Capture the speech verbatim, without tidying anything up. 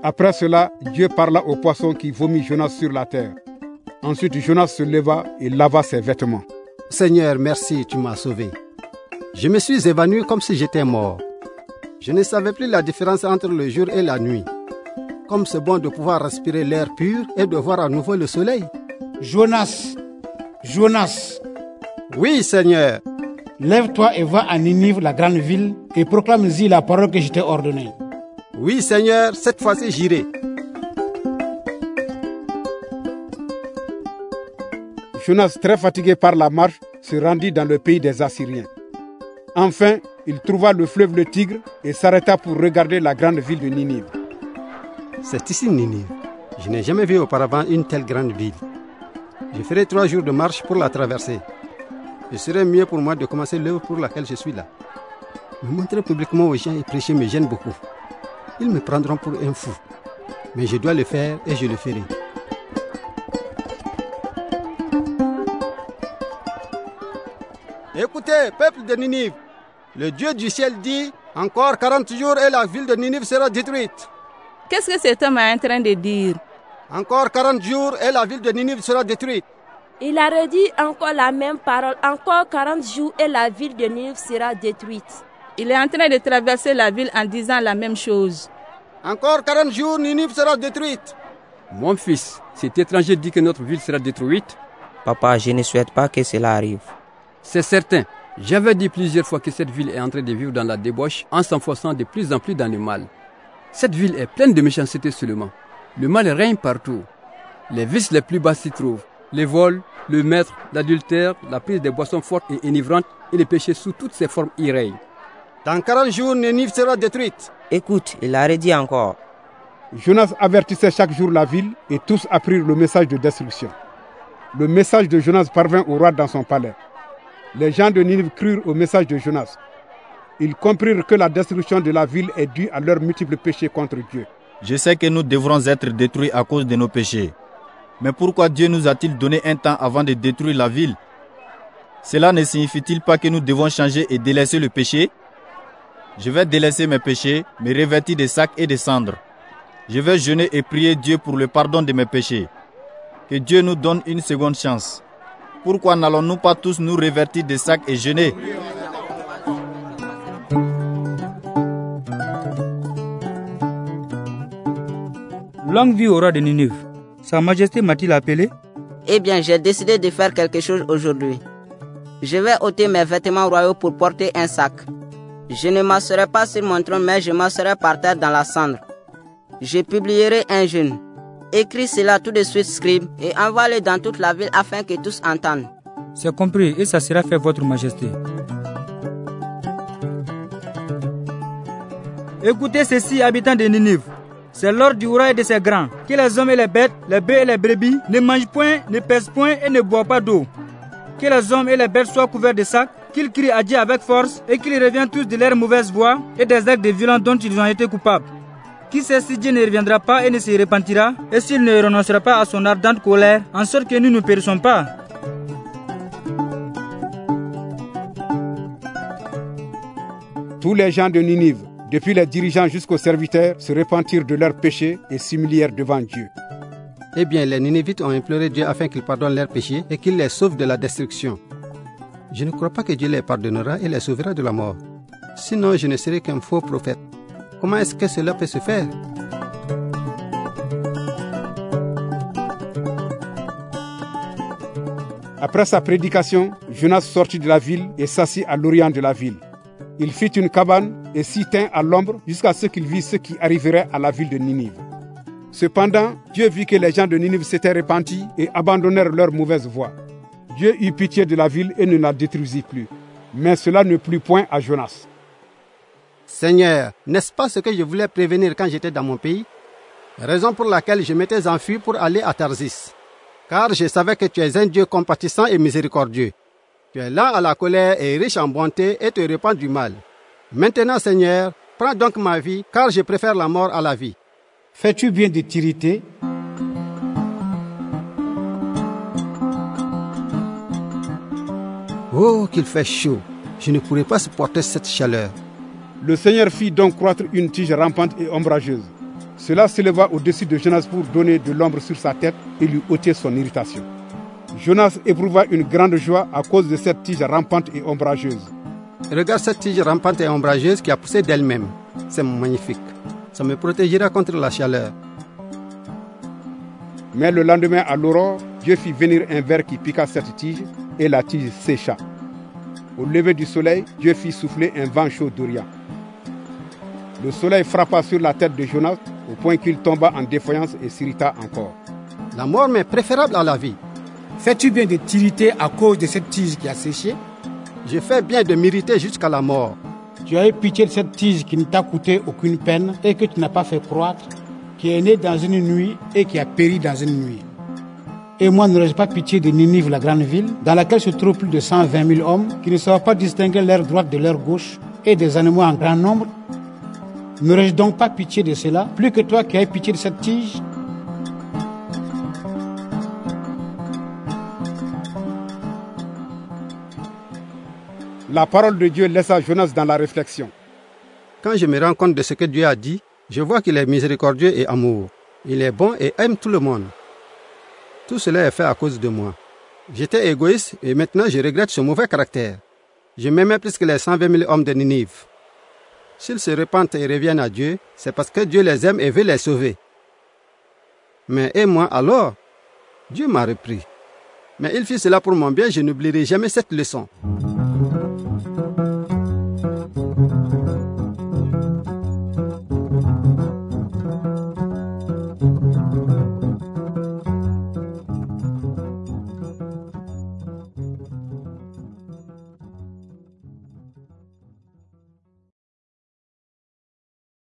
Après cela, Dieu parla au poisson qui vomit Jonas sur la terre. Ensuite, Jonas se leva et lava ses vêtements. Seigneur, merci, tu m'as sauvé. Je me suis évanoui comme si j'étais mort. Je ne savais plus la différence entre le jour et la nuit. Comme c'est bon de pouvoir respirer l'air pur et de voir à nouveau le soleil. Jonas, Jonas. Oui, Seigneur. Lève-toi et va à Ninive, la grande ville, et proclame-y la parole que je t'ai ordonnée. Oui, Seigneur, cette fois-ci j'irai. Jonas, très fatigué par la marche, se rendit dans le pays des Assyriens. Enfin, il trouva le fleuve le Tigre et s'arrêta pour regarder la grande ville de Ninive. C'est ici Ninive. Je n'ai jamais vu auparavant une telle grande ville. Je ferai trois jours de marche pour la traverser. Ce serait mieux pour moi de commencer l'œuvre pour laquelle je suis là. Me montrer publiquement aux gens et prêcher me gêne beaucoup. Ils me prendront pour un fou. Mais je dois le faire et je le ferai. Écoutez, peuple de Ninive, le Dieu du ciel dit, encore quarante jours et la ville de Ninive sera détruite. Qu'est-ce que cet homme est en train de dire? Encore quarante jours et la ville de Ninive sera détruite. Il a redit encore la même parole. Encore quarante jours et la ville de Ninive sera détruite. Il est en train de traverser la ville en disant la même chose. Encore quarante jours, Ninive sera détruite. Mon fils, cet étranger dit que notre ville sera détruite. Papa, je ne souhaite pas que cela arrive. C'est certain. J'avais dit plusieurs fois que cette ville est en train de vivre dans la débauche en s'enfonçant de plus en plus dans le mal. Cette ville est pleine de méchanceté seulement. Le mal règne partout. Les vices les plus bas s'y trouvent. Les vols, le meurtre, l'adultère, la prise des boissons fortes et enivrantes et les péchés sous toutes ses formes y règnent. Dans quarante jours, Ninive sera détruite. Écoute, il a redit encore. Jonas avertissait chaque jour la ville et tous apprirent le message de destruction. Le message de Jonas parvint au roi dans son palais. Les gens de Ninive crurent au message de Jonas. Ils comprirent que la destruction de la ville est due à leurs multiples péchés contre Dieu. Je sais que nous devrons être détruits à cause de nos péchés. Mais pourquoi Dieu nous a-t-il donné un temps avant de détruire la ville? Cela ne signifie-t-il pas que nous devons changer et délaisser le péché? Je vais délaisser mes péchés, me revêtir de sacs et de cendres. Je vais jeûner et prier Dieu pour le pardon de mes péchés. Que Dieu nous donne une seconde chance. Pourquoi n'allons-nous pas tous nous revêtir de sacs et jeûner? Longue vie au roi de Ninive. Sa Majesté m'a-t-il appelé? Eh bien, j'ai décidé de faire quelque chose aujourd'hui. Je vais ôter mes vêtements royaux pour porter un sac. Je ne m'asserai pas sur mon trône, mais je m'asserai par terre dans la cendre. Je publierai un jeûne. Écris cela tout de suite, scribe, et envoie-le dans toute la ville afin que tous entendent. C'est compris, et ça sera fait, votre Majesté. Écoutez ceci, habitants de Ninive. C'est l'ordre du roi et de ses grands, que les hommes et les bêtes, les bœufs et les brebis, ne mangent point, ne pèsent point et ne boivent pas d'eau. Que les hommes et les bêtes soient couverts de sacs, qu'ils crient à Dieu avec force, et qu'ils reviennent tous de leur mauvaise voie et des actes de violence dont ils ont été coupables. Qui sait si Dieu ne reviendra pas et ne se repentira, et s'il ne renoncera pas à son ardente colère, en sorte que nous ne périssons pas. Tous les gens de Ninive, depuis les dirigeants jusqu'aux serviteurs, se repentirent de leurs péchés et s'humilièrent devant Dieu. Eh bien, les Ninivites ont imploré Dieu afin qu'il pardonne leurs péchés et qu'il les sauve de la destruction. Je ne crois pas que Dieu les pardonnera et les sauvera de la mort. Sinon, je ne serai qu'un faux prophète. Comment est-ce que cela peut se faire? Après sa prédication, Jonas sortit de la ville et s'assit à l'orient de la ville. Il fit une cabane et s'y tint à l'ombre jusqu'à ce qu'il vit ce qui arriverait à la ville de Ninive. Cependant, Dieu vit que les gens de Ninive s'étaient repentis et abandonnèrent leur mauvaise voie. Dieu eut pitié de la ville et ne la détruisit plus. Mais cela ne plut point à Jonas. Seigneur, n'est-ce pas ce que je voulais prévenir quand j'étais dans mon pays? Raison pour laquelle je m'étais enfui pour aller à Tarsis. Car je savais que tu es un Dieu compatissant et miséricordieux. Tu es lent à la colère et riche en bonté et te repens du mal. Maintenant, Seigneur, prends donc ma vie, car je préfère la mort à la vie. Fais-tu bien de t'irriter? Oh, qu'il fait chaud. Je ne pourrais pas supporter cette chaleur. Le Seigneur fit donc croître une tige rampante et ombrageuse. Cela s'éleva au-dessus de Jonas pour donner de l'ombre sur sa tête et lui ôter son irritation. Jonas éprouva une grande joie à cause de cette tige rampante et ombrageuse. Regarde cette tige rampante et ombrageuse qui a poussé d'elle-même. C'est magnifique. Ça me protégera contre la chaleur. Mais le lendemain à l'aurore, Dieu fit venir un ver qui piqua cette tige et la tige sécha. Au lever du soleil, Dieu fit souffler un vent chaud d'Orient. Le soleil frappa sur la tête de Jonas au point qu'il tomba en défaillance et s'irrita encore. La mort m'est préférable à la vie. Fais-tu bien de t'irriter à cause de cette tige qui a séché? Je fais bien de m'irriter jusqu'à la mort. Tu as eu pitié de cette tige qui ne t'a coûté aucune peine et que tu n'as pas fait croître, qui est née dans une nuit et qui a péri dans une nuit. Et moi, n'aurais-je pas pitié de Ninive, la grande ville, dans laquelle se trouvent plus de cent vingt mille hommes qui ne savent pas distinguer l'air droite de l'air gauche et des animaux en grand nombre? N'aurais-je donc pas pitié de cela, plus que toi qui as pitié de cette tige? La parole de Dieu laissa Jonas dans la réflexion. Quand je me rends compte de ce que Dieu a dit, je vois qu'il est miséricordieux et amoureux. Il est bon et aime tout le monde. Tout cela est fait à cause de moi. J'étais égoïste et maintenant je regrette ce mauvais caractère. Je m'aimais plus que les cent vingt mille hommes de Ninive. S'ils se repentent et reviennent à Dieu, c'est parce que Dieu les aime et veut les sauver. Mais et moi alors? Dieu m'a repris. Mais il fit cela pour mon bien, je n'oublierai jamais cette leçon.